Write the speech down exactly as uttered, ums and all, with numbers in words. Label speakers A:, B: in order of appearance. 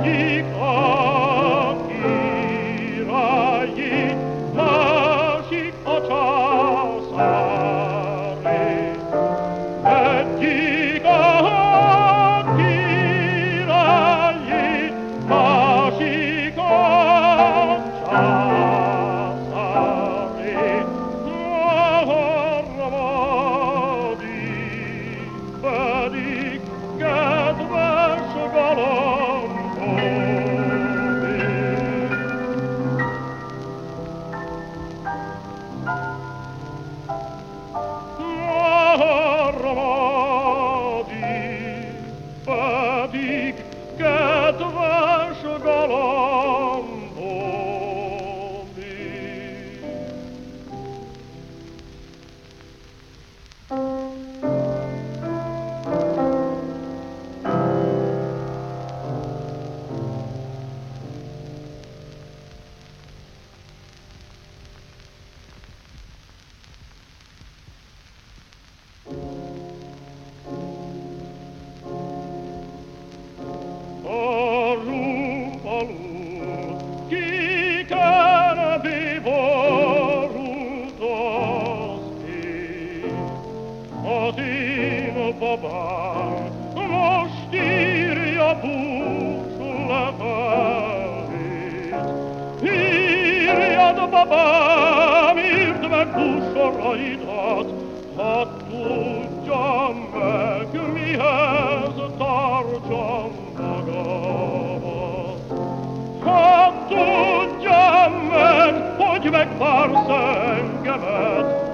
A: egyik a királyi, másik a császári. Egyik a királyi, másik a császári. A harmadik pedig kedves galambomig. Harmadik pedig kedves galambomig. Arrumbalul, kiken biborult az ég. Az én babám most írja búcsúlevelét. Írjad, babám, írd meg búsoraidat, hadd tudjam meg, mihez tartsam magamat. Hadd tudjam meg, hogy megvársz engemet,